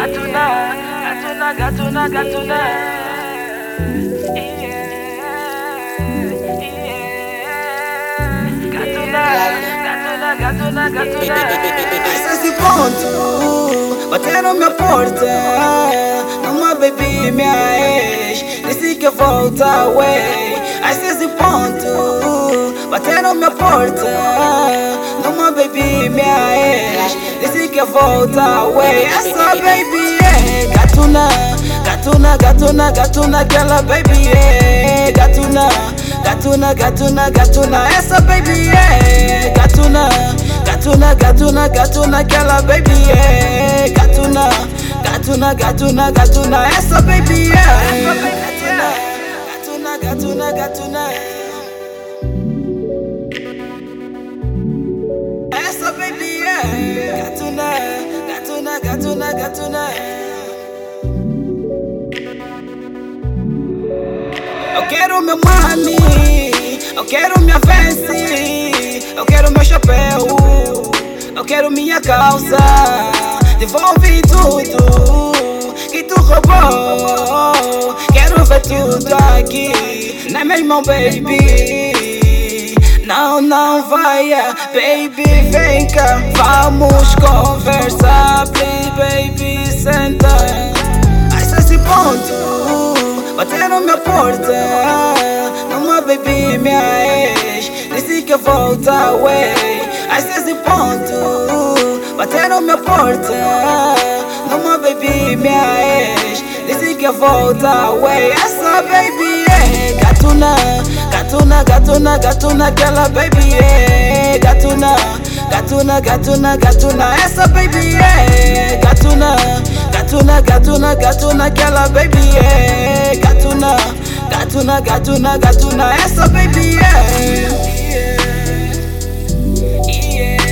gatuna. Gatuna. A esse ponto, bateram minha porta. Numa baby, minha ex disse que volta away. A esse ponto, bateram minha porta. Numa baby, minha ex disse que volta away. Essa baby é gatuna. Aquela baby é gatuna. Essa baby é gatuna. Aquela baby é gatuna. Essa baby é gatuna. Essa baby é gatuna. Eu quero meu money, eu quero minha veste, eu quero meu chapéu, eu quero minha calça. Devolve tudo que tu roubou. Quero ver tudo aqui na minha mão, baby. Não vai, baby, vem cá. Vamos conversar, please, baby, senta. A esse ponto, bateram minha porta. Numa baby, minha ex disse que volta away. A esse ponto, bateram minha porta. Numa baby, minha ex disse que volta away. Essa baby é gatuna. Aquela baby é gatuna. Essa baby é gatuna. Aquela baby é gatuna. Essa baby é